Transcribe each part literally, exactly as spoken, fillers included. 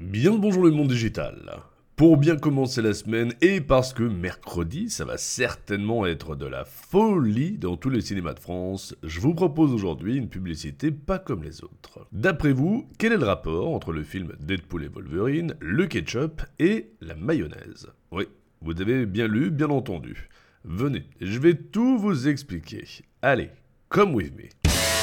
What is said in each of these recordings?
Bien le bonjour le monde digital. Pour bien commencer la semaine et parce que mercredi, ça va certainement être de la folie dans tous les cinémas de France, je vous propose aujourd'hui une publicité pas comme les autres. D'après vous, quel est le rapport entre le film Deadpool et Wolverine, le ketchup et la mayonnaise? Oui, vous avez bien lu, bien entendu. Venez, je vais tout vous expliquer. Allez, come with me.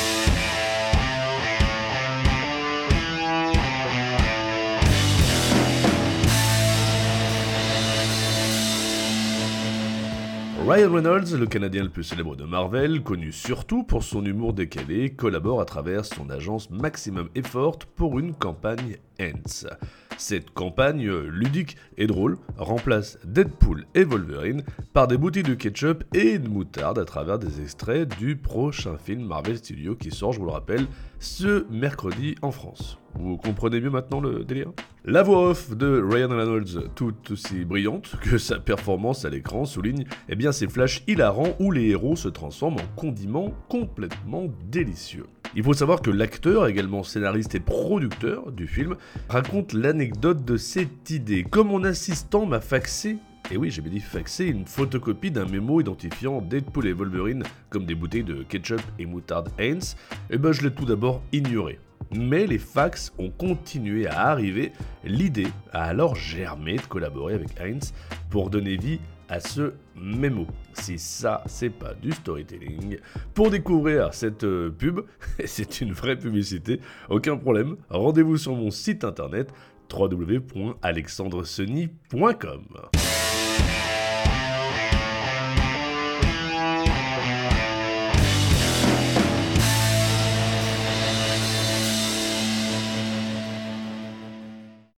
Ryan Reynolds, le Canadien le plus célèbre de Marvel, connu surtout pour son humour décalé, collabore à travers son agence Maximum Effort pour une campagne Ants. Cette campagne ludique et drôle remplace Deadpool et Wolverine par des bouteilles de ketchup et de moutarde à travers des extraits du prochain film Marvel Studios qui sort, je vous le rappelle, ce mercredi en France. Vous comprenez mieux maintenant le délire? La voix off de Ryan Reynolds, tout aussi brillante que sa performance à l'écran, souligne eh bien ces flashs hilarants où les héros se transforment en condiments complètement délicieux. Il faut savoir que l'acteur, également scénariste et producteur du film, raconte l'anecdote de cette idée. Comme mon assistant m'a faxé, et oui j'ai bien dit faxé, une photocopie d'un mémo identifiant Deadpool et Wolverine comme des bouteilles de ketchup et moutarde Heinz, et ben je l'ai tout d'abord ignoré. Mais les fax ont continué à arriver, l'idée a alors germé de collaborer avec Heinz pour donner vie à ce mémo. Si ça, c'est pas du storytelling. Pour découvrir cette euh, pub, c'est une vraie publicité, aucun problème, rendez-vous sur mon site internet w w w point alexandre seny point com.